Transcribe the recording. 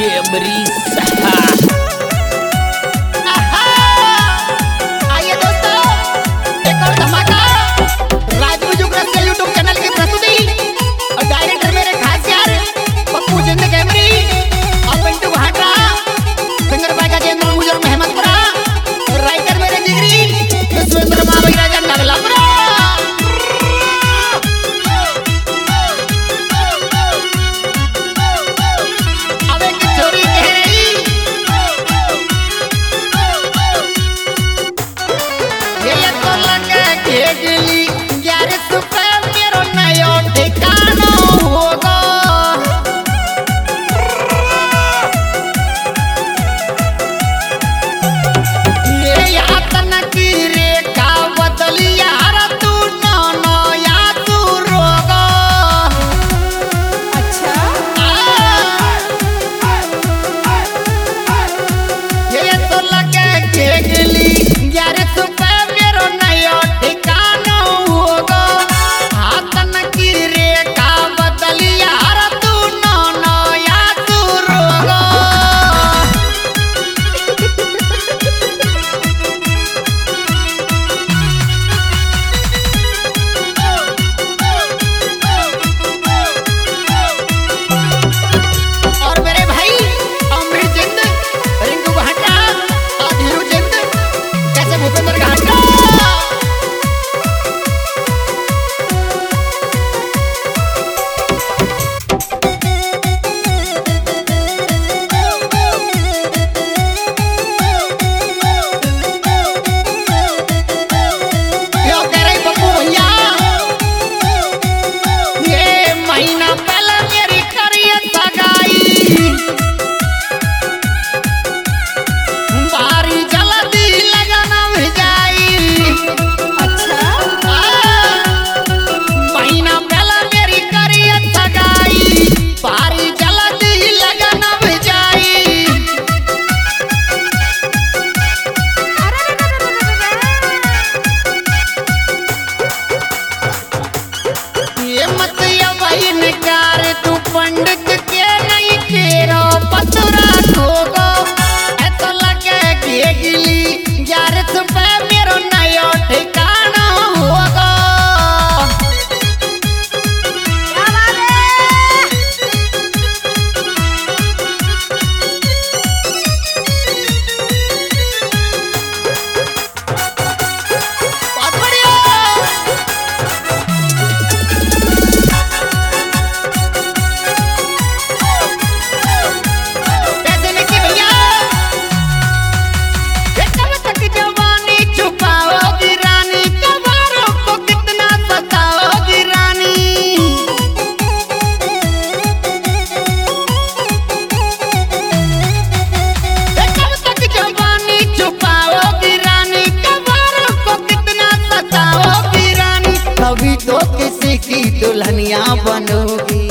Camry सहा। आइए दोस्तों, एक और धमाका राजू जुगराज के यूट्यूब चैनल की प्रस्तुति और डायरेक्टर मेरे खास यार पप्पू जिंद कैमरी और पिंटू भाटा, सिंगर भाई का जेंद्र मुजर मेहमदपुरा और राइटर मेरे जिगरी विश्वेंद्र मावई राजा नगलापुरा। अब एक छोरी कह रही ये तो लगे घेगली यार सुपे मेरो नयो ठिकाना होगा। ये यातन की रेखा बदली यार तू नानो या तू रोगा। अच्छा ये तो लगे घेगली यार सुपे मेरो नयो ठिकाना होगा। हाथन की रेखा बदली यार तू नानो या तू रोगा। और मेरे भाई अमृत जिंद, रिंकू घाटा और धीरू जिंद कैसे भूपेंद्र घाटा। यो कह रही पप्पू भैया ये महीना पहले मेरी करिए सगाई। बारी जल्दी लगना भिजाई। अच्छा महीना पहले मेरी करिए सगाई। बारी जल्दी लगना भिजाई। ये मत या भाई निकार तू पंडित के नहीं केरो पतरा खोगो। ऐसा लगे घेगली यार सुबह मेरो नयो ठिकाना होगा। क्या बात है। बहुत बढ़िया। कैसे निकी भैया ये कब तक जवानी छुपाओगी रानी, कबारों को कितना सताओगी रानी। ये कब तक जवानी छुपाओगी रानी, कबारों को कितना सताओगी रानी। कभी तो किसी की दुल्हनिया बनोगी।